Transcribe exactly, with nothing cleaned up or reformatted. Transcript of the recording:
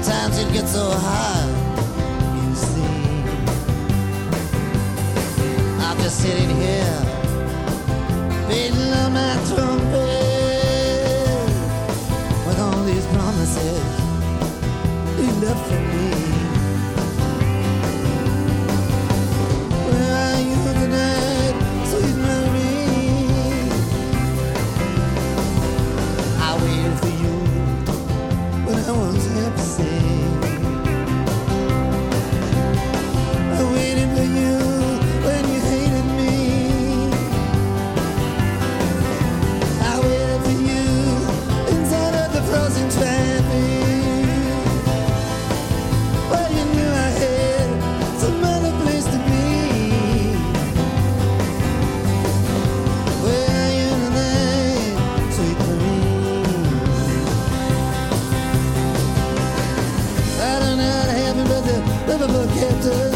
Sometimes it gets so hard, you see. I'm just sitting here, beating on my trumpet, with all these promises you left for me. Where are you tonight, sweet Marie? I waited for you when I was happy. I waited for you when you hated me. I waited for you inside of the frozen traffic. But you knew I had some other place to be. Where are you tonight, sweet Marie? I don't know how it happened, but the riverboat kept us.